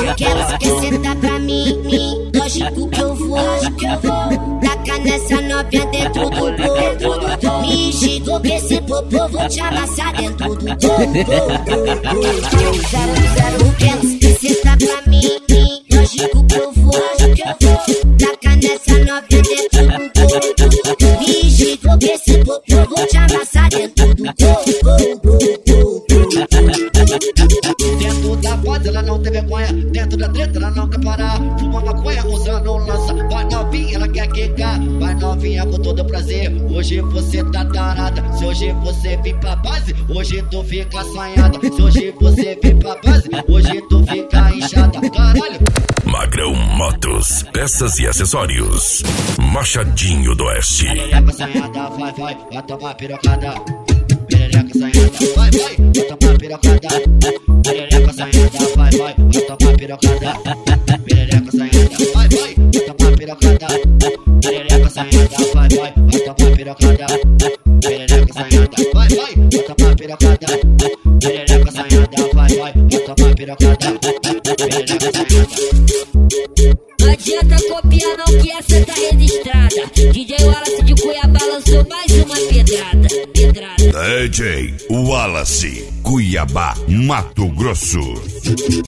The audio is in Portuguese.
que ela quer sentar pra mim. Lógico que eu vou. Tacar nessa novinha dentro do gol. Me xingou que esse popô vou te amassar dentro do gol. 0-0 que ela quer sentar pra mim. Lógico que eu vou. Tacar nessa novinha dentro do gol. Me xingou que esse popô vou te amassar dentro do gol. Dentro da base ela não tem vergonha, dentro da treta ela não quer parar. Fuma maconha usando lança, vai novinha ela quer quicar. Vai novinha com todo prazer, hoje você tá tarada. Se hoje você vir pra base, hoje tu fica assanhada. Se hoje você vir pra base, hoje tu fica inchada. Caralho! Magrão Motos, peças e acessórios. Machadinho do Oeste. Perereca assanhada, vai tomar pirocada. Perereca assanhada, vai tomar pirocada. Perereca assanhada, vai tomar pirocada. Perereca assanhada, vai tomar pirocada. Perereca assanhada, vai tomar pirocada. Perereca assanhada, vai tomar pirocada. Perereca assanhada, vai tomar pirocada. Perereca assanhada. Não adianta copiar não que essa tá registrada. DJ Wallace de Cuiabá lançou mais uma pedrada. DJ Wallace, Cuiabá, Mato Grosso.